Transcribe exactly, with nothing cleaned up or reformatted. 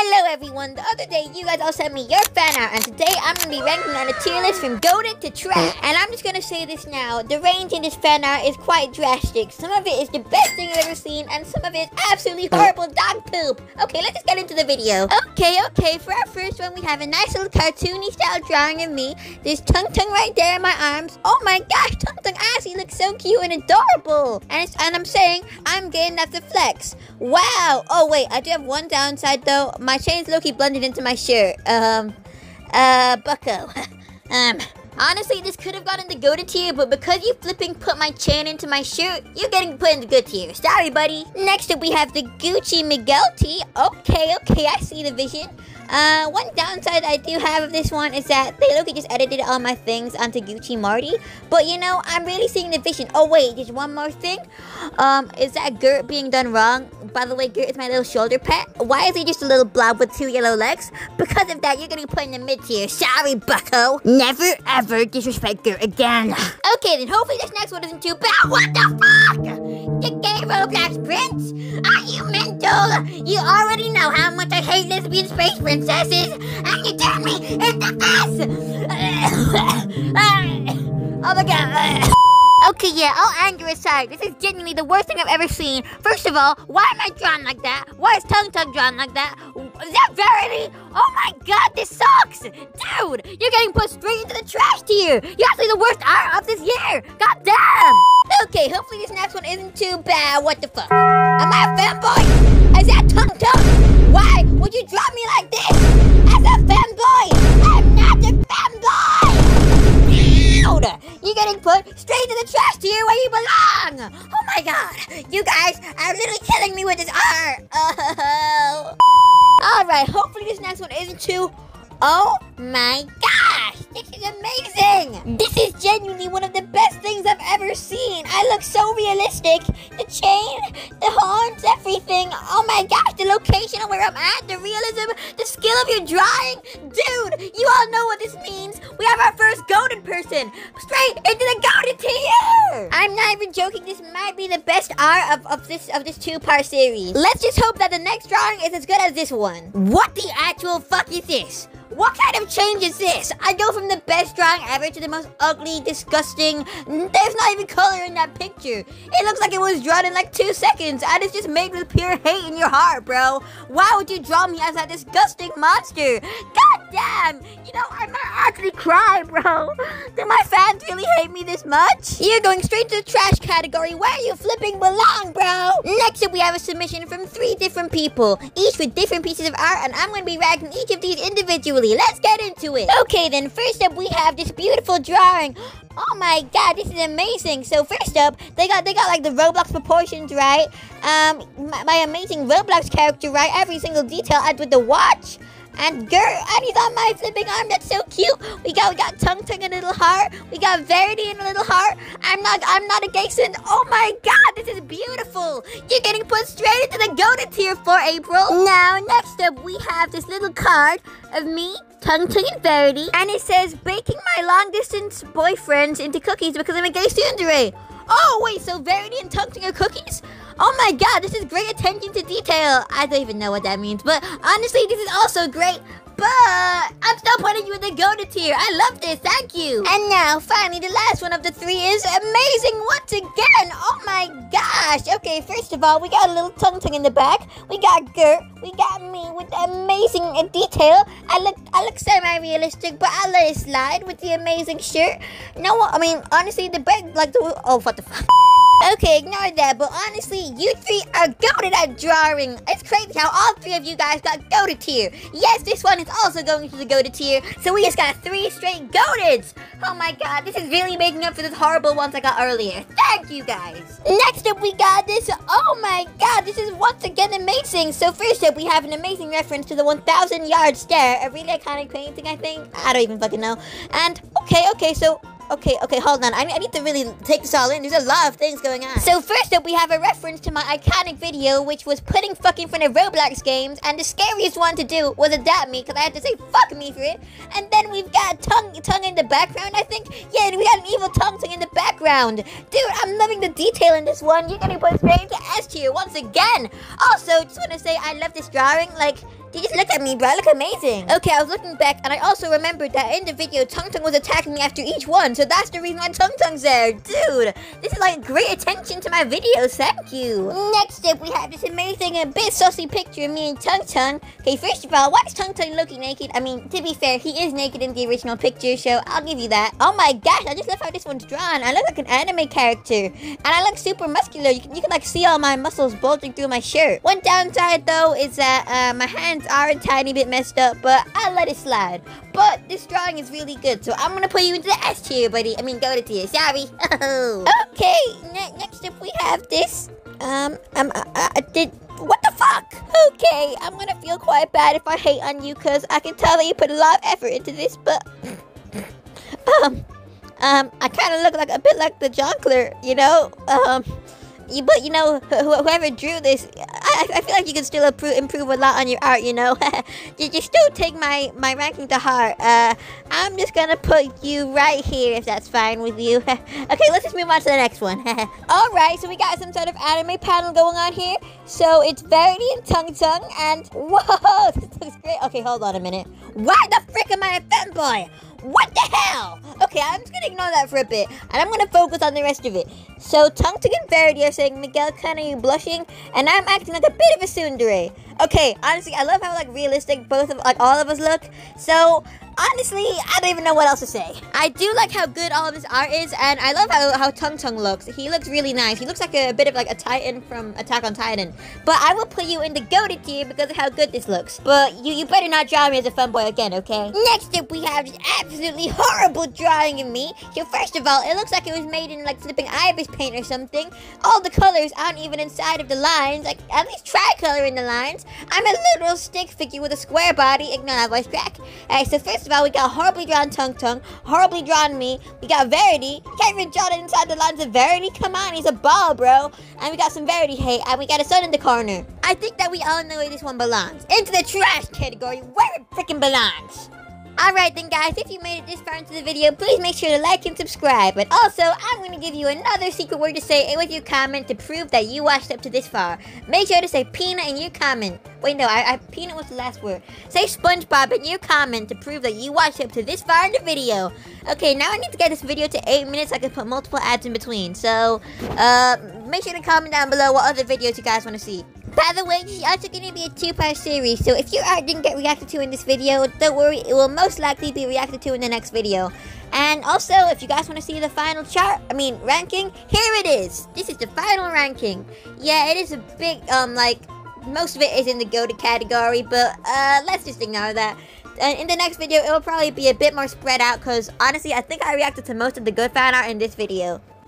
Hello everyone, the other day you guys all sent me your fan art, and today I'm going to be ranking on a tier list from goated to trash. And I'm just going to say this now, the range in this fan art is quite drastic. Some of it is the best thing I've ever seen, and some of it is absolutely horrible dog poop. Okay, let's just get into the video. Okay, okay, for our first one we have a nice little cartoony style drawing of me. There's Tung Tung right there in my arms. Oh my gosh, Tung Tung actually looks so cute and adorable. And, it's, and I'm saying, I'm getting that's a flex. Wow. Oh wait, I do have one downside though. My chain's low-key blended into my shirt. Um, uh, bucko. um, honestly, this could have gone in the goated tier, but because you flipping put my chain into my shirt, you're getting put in the good tier. Sorry, buddy. Next up, we have the Gucci Miguel tee. Okay, okay, I see the vision. Uh, one downside I do have of this one is that they look just edited all my things onto Gucci Marty. But you know, I'm really seeing the vision. Oh wait, there's one more thing. Um, is that Gert being done wrong? By the way, Gert is my little shoulder pet. Why is he just a little blob with two yellow legs? Because of that, you're getting put in the mid tier. Sorry, bucko. Never ever disrespect Gert again. Okay, then hopefully this next one isn't too bad. What the fuck? The gay Roblox prince? Are you mental? You already know how much I hate lesbian space princesses, and you tell me it's the best. Oh my god. Okay, yeah, all anger aside, this is genuinely the worst thing I've ever seen. First of all, why am I drawn like that? Why is Tung Tung drawn like that? Is that Verity? Oh my god, this sucks! Dude, you're getting put straight into the trash tier! You're actually the worst art of this year! God damn! Okay, hopefully this next one isn't too bad. What the fuck? Am I a fanboy? Is that Tung Tung? Why would you draw me like this? As a fanboy! I'm not a fanboy! You're getting put straight to the trash tier where you belong! Oh my god! You guys are literally killing me with this art! Oh. Alright, hopefully this next one isn't too... Oh my gosh! This is amazing! This is genuinely one of the best things I've ever seen! I look so realistic! The chain, the horns, everything! Oh my gosh, the location of where I'm at, the realism, the skill of your drawing! Dude, you all know what this means! We have our first goated person! Straight into the goated tier! I'm not even joking, this might be the best art of, of this of this two-part series. Let's just hope that the next drawing is as good as this one. What the actual fuck is this? What kind of change is this? I go from the best drawing ever to the most ugly, disgusting... There's not even color in that picture. It looks like it was drawn in like two seconds, and it's just made with pure hate in your heart, bro. Why would you draw me as that disgusting monster? God damn! You know, I might actually cry, bro. Do my fans really hate me this much? You're going straight to the trash category. Where you flipping belong, bro? Next up, we have a submission from three different people, each with different pieces of art, and I'm going to be ranking each of these individually. Let's get into it. Okay, then first up we have this beautiful drawing. Oh my god, this is amazing. So first up, they got they got like the Roblox proportions right. Um, my, my amazing Roblox character right. Every single detail add with the watch. And Gert, and he's on my flipping arm. That's so cute. We got we got Tung Tung in a little heart. We got Verity in a little heart. I'm not I'm not a gay sin. Oh my god, this is beautiful. You're getting put straight into the goated tier for April. Now next up we have this little card of me, Tung Tung, and Verity, and it says baking my long distance boyfriends into cookies because I'm a gay tsundere. Oh wait, so Verity and Tung Tung are cookies? Oh my god, this is great attention to detail. I don't even know what that means, but honestly, this is also great. But I'm still putting you in the goated tier. I love this, thank you. And now, finally, the last one of the three is amazing once again. Oh my gosh. Okay, first of all, we got a little Tung Tung in the back. We got Gert. We got me with the amazing uh, detail. I look, I look semi-realistic, but I'll let it slide with the amazing shirt. No, I mean, honestly, the bed, like the, oh, what the fuck. Okay, ignore that, but honestly, you three are goated at drawing. It's crazy how all three of you guys got goated tier. Yes, this one is also going to the goated tier, so we just got three straight goateds. Oh my god, this is really making up for the horrible ones I got earlier. Thank you guys. Next up, we got this. Oh my god, this is once again amazing. So first up, we have an amazing reference to the one thousand yard stare, a really iconic painting, I think. I don't even fucking know. And, okay, okay, so... Okay, okay, hold on. I, I need to really take this all in. There's a lot of things going on. So first up, we have a reference to my iconic video, which was putting fucking front of Roblox games, and the scariest one to do was adapt me, because I had to say fuck me for it. And then we've got tongue tongue in the background, I think. Yeah, and we got an evil tongue tongue in the background. Dude, I'm loving the detail in this one. You're getting put straight into S tier once again. Also, just want to say I love this drawing. Like, You just look at me, bro. I look amazing. Okay, I was looking back, and I also remembered that in the video, Tung Tung was attacking me after each one, so that's the reason why Tung Tung's there. Dude, this is like great attention to my videos. Thank you. Next up, we have this amazing and bit saucy picture of me and Tung Tung. Okay, first of all, why is Tung Tung looking naked? I mean, to be fair, he is naked in the original picture, so I'll give you that. Oh my gosh, I just love how this one's drawn. I look like an anime character, and I look super muscular. You can, you can like see all my muscles bulging through my shirt. One downside though is that uh, my hands are a tiny bit messed up, but I'll let it slide. But this drawing is really good, so I'm gonna put you into the S tier, buddy. I mean, go to tier. Sorry. Okay, ne next up we have this. Um, um, uh, uh, did what the fuck? Okay, I'm gonna feel quite bad if I hate on you, cause I can tell that you put a lot of effort into this, but um, um, I kind of look like a bit like the Jonkler, you know. Um. You, but you know, wh whoever drew this, I, I feel like you can still improve, improve a lot on your art, you know. you just don't take my, my ranking to heart. Uh, I'm just gonna put you right here if that's fine with you. Okay, let's just move on to the next one. Alright, so we got some sort of anime panel going on here. So it's Verity and Tung Tung, and whoa, this looks great. Okay, hold on a minute. Why the frick am I a fanboy? What the hell? Okay, I'm just gonna ignore that for a bit, and I'm gonna focus on the rest of it. So, Tung Tung and Verity are saying, Miguel, kind of you blushing, and I'm acting like a bit of a tsundere. Okay, honestly, I love how, like, realistic both of, like, all of us look. So, honestly, I don't even know what else to say. I do like how good all of his art is, and I love how, how Tung Tung looks. He looks really nice. He looks like a, a bit of, like, a Titan from Attack on Titan. But I will put you in the goated tier because of how good this looks. But you, you better not draw me as a fanboy again, okay? Next up, we have this absolutely horrible drawing of me. So, first of all, it looks like it was made in, like, flipping Ibis paint or something. All the colors aren't even inside of the lines. Like, at least try coloring the lines. I'm a literal stick figure with a square body. Ignore that voice crack. Alright, so first of all, we got horribly drawn Tung Tung, horribly drawn me. We got Verity. You can't even draw it inside the lines of Verity. Come on, he's a ball, bro. And we got some Verity hate, and we got a sun in the corner. I think that we all know where this one belongs. Into the trash category, where it freaking belongs. Alright then guys, if you made it this far into the video, please make sure to like and subscribe. But also, I'm going to give you another secret word to say with your comment to prove that you watched up to this far. Make sure to say peanut in your comment. Wait, no, I, I peanut was the last word. Say SpongeBob in your comment to prove that you watched up to this far in the video. Okay, now I need to get this video to eight minutes so I can put multiple ads in between. So, uh, make sure to comment down below what other videos you guys want to see. By the way, this is also going to be a two-part series, so if your art didn't get reacted to in this video, don't worry, it will most likely be reacted to in the next video. And also, if you guys want to see the final chart, I mean, ranking, here it is. This is the final ranking. Yeah, it is a big, um, like, most of it is in the go-to category, but, uh, let's just ignore that. And in the next video, it will probably be a bit more spread out, because, honestly, I think I reacted to most of the good fan art in this video.